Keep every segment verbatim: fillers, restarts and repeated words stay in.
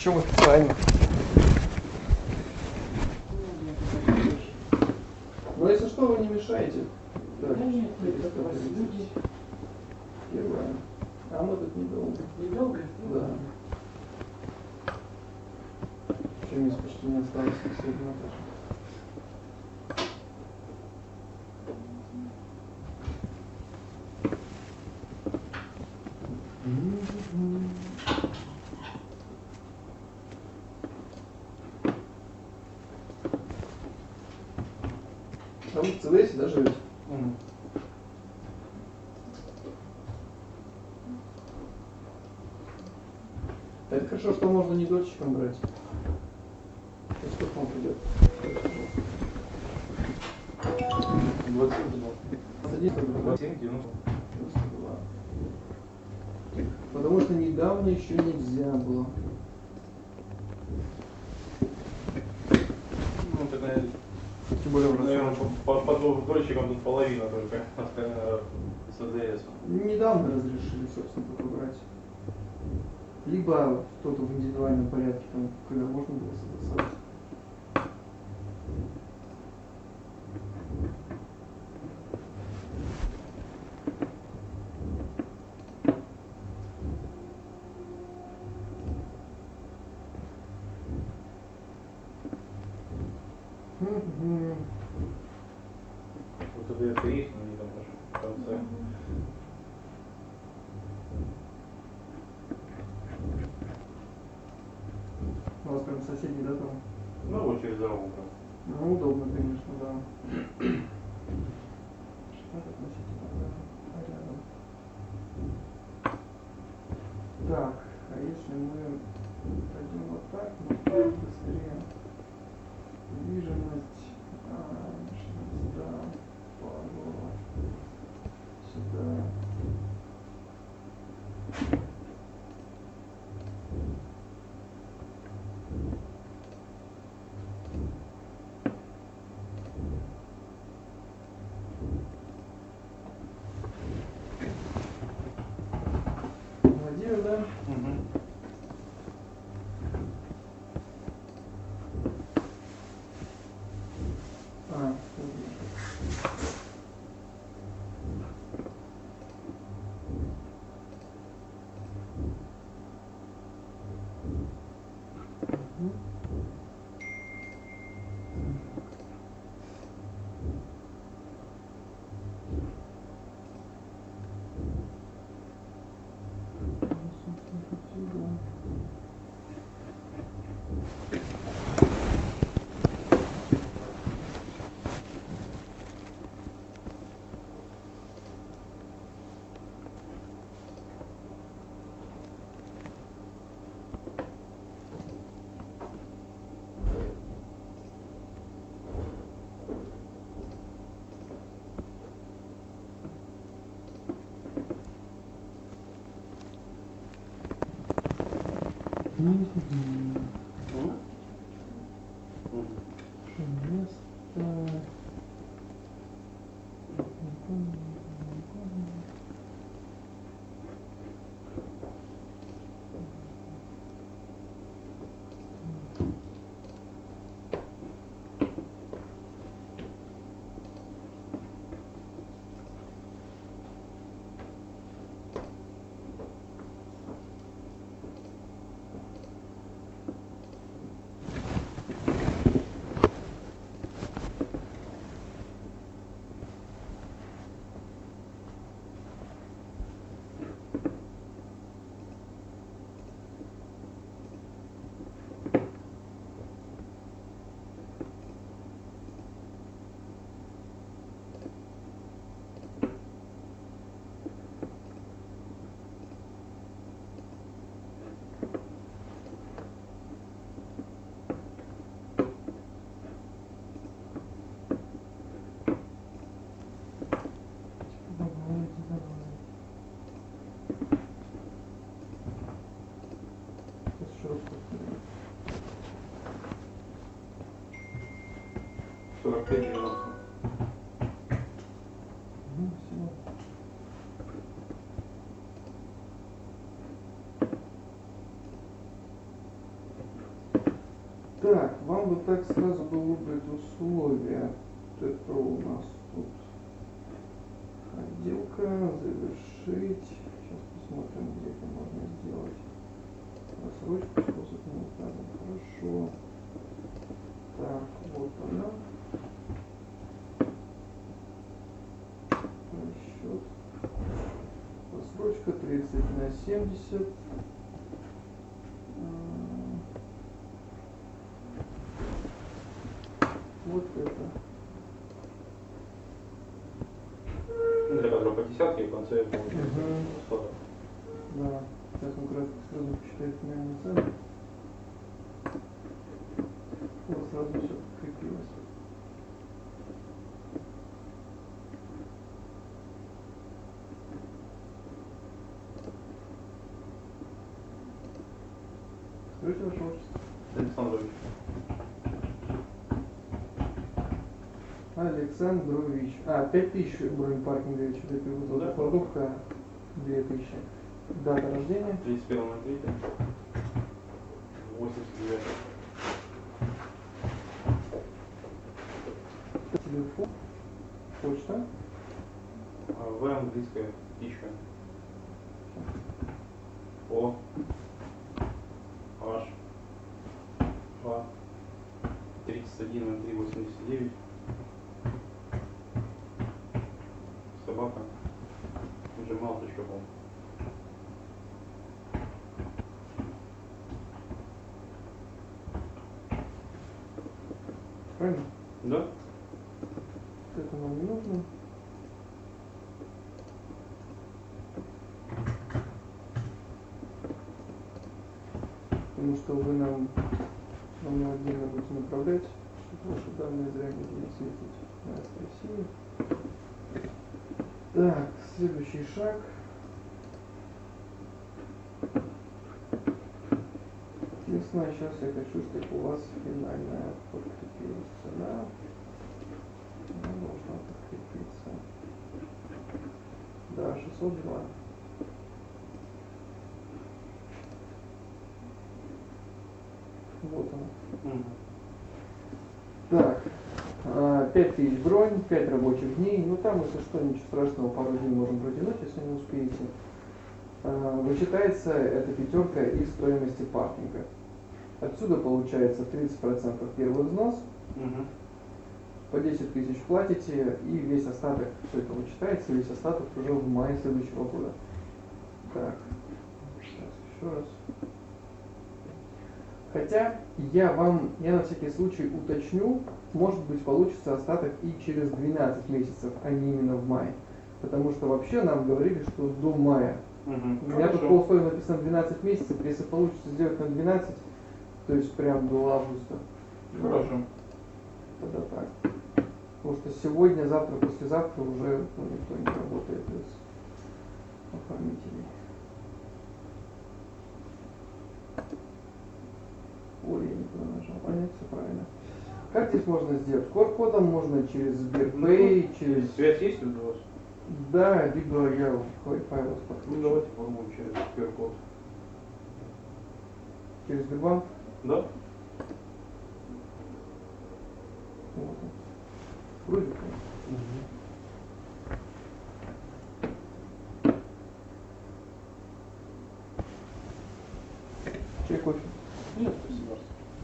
Причем официально. Но если что, вы не мешаете. Так, Нет, это вас люди. Первое. А мы тут недолго. Недолго? Да. Еще мест почти не осталось на последнем этаже. А вы в ЦВСе, да, живете? Угу. Это хорошо, что можно не дольщиком брать. И сколько он придет? двадцать два. двадцать семь девяносто. два. Потому что недавно еще нельзя было. Ну, тогда, Тем более в наверное, рассрочку. по, по, по дольщикам тут половина только остальное с АДС. Недавно разрешили, собственно, только брать. Либо кто-то в индивидуальном порядке, там, когда можно было согласовать. Мгм. Вот АДС есть, но они там даже в конце. У вас прям соседний, да, там? Ну, вот через дорогу прям. Ну, удобно, конечно, да. Как относительно рядом. Так, а если мы пойдем вот так, ну, будет быстрее. Движимость, а, сюда, поворот, сюда. Владимир, да? Угу. А, угу. Место. сорок пять девяносто. Ну, всего. Так, вам бы так сразу бы выбрать условия. Вот это у нас тут отделка, завершить. Сейчас посмотрим, где это можно сделать. Рассрочку, способ не указан. Хорошо. Так, вот она. Расчет. Рассрочка тридцать на семьдесят. Вот это. Ну, для которого по десятке в конце получается Мгм. сто. Да. Сейчас он кратко сразу посчитает финальную цену. Вот сразу все подкрепилось. Скажите ваше отчество. Александрович. Александрович. А, пять тысяч бронь паркинга, что-то переводил. Да. Парковка две тысячи. Дата рождения. тридцать первого третьего. восемьдесят девятого. Телефон. Почта. А, В английская птичка. О. H. два. тридцать один ноль три восемьдесят девять. Собака. Gmail точка ком. Правильно? Да? Это нам не нужно. Потому что вы нам, нам на отдельно будете направлять, чтобы ваши данные зря не будут светить на России. Так, следующий шаг. Единственное, сейчас я хочу, чтобы у вас финальная подкрепилась цена. Она должна подкрепиться. Да, шестьсот два. Вот она. Угу. Так, а, пять тысяч бронь, пять рабочих дней. Ну там, если что, ничего страшного, пару дней можем протянуть, если не успеете. А, Вычитается эта пятерка из стоимости паркинга. Отсюда получается тридцать процентов первый взнос, Угу. по десять тысяч платите, и весь остаток, все это вычитается, весь остаток уже в мае следующего года. Так, сейчас еще раз. Хотя я вам, я на всякий случай уточню, может быть получится остаток и через двенадцать месяцев, а не именно в мае. Потому что вообще нам говорили, что до мая. Угу. У меня тут по условию написано двенадцать месяцев, если получится сделать на двенадцать, то есть прям до августа. Хорошо. Тогда так. Потому что сегодня, завтра, послезавтра уже ну, никто не работает из оформителей. Ой, я не туда нажал. А нет, все правильно. Как здесь можно сделать? ку ар-кодом можно через Сберпэй, через... Связь есть у вас? Да, либо я Wi-Fi вас Ну подключу. давайте попробуем через ку ар-код. Через Сбербанк. Да? Вот он. Вроде как. Чай, кофе. Нет, спасибо.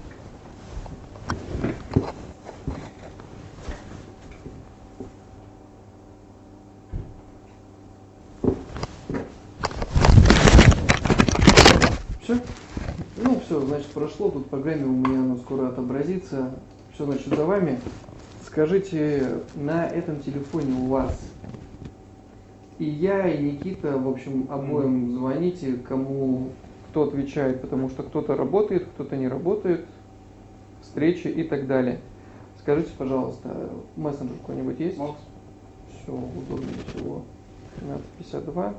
Все? Ну все, значит, прошло, тут по времени у меня оно скоро отобразится. Все, значит, за вами. Скажите, на этом телефоне у вас и я, и Никита, в общем, обоим звоните, кому кто отвечает, потому что кто-то работает, кто-то не работает, встречи и так далее. Скажите, пожалуйста, мессенджер какой-нибудь есть? Макс. Все, удобнее всего. тринадцать пятьдесят два.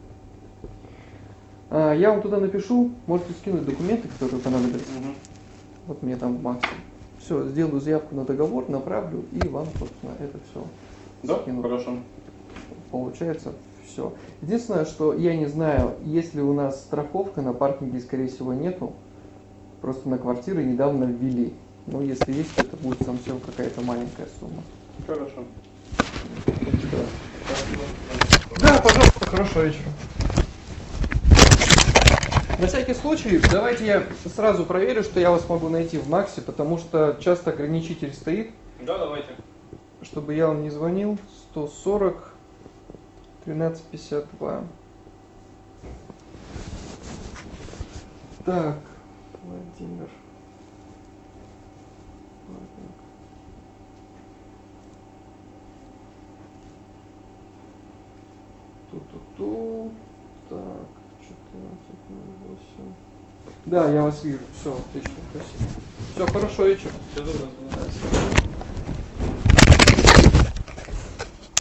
А, я вам туда напишу, можете скинуть документы, которые понадобятся. Угу. Вот мне там в Максе. Все, сделаю заявку на договор, направлю, и вам, собственно, это все Да? скину. Хорошо. Получается все. Единственное, что я не знаю, если у нас страховка на паркинге, скорее всего, нету. Просто на квартиры недавно ввели. Ну, если есть, то это будет совсем какая-то маленькая сумма. Хорошо. Да, пожалуйста, хорошего вечера. На всякий случай, давайте я сразу проверю, что я вас могу найти в Максе, потому что часто ограничитель стоит, Да, давайте. чтобы я вам не звонил. сто сорок тринадцать пятьдесят два. Так, Владимир. Ту-ту-ту. Так, четырнадцать ноль восемь. Да, я вас вижу. Все, отлично, спасибо. Все, хорошо вечер. Все доброго. До свидания.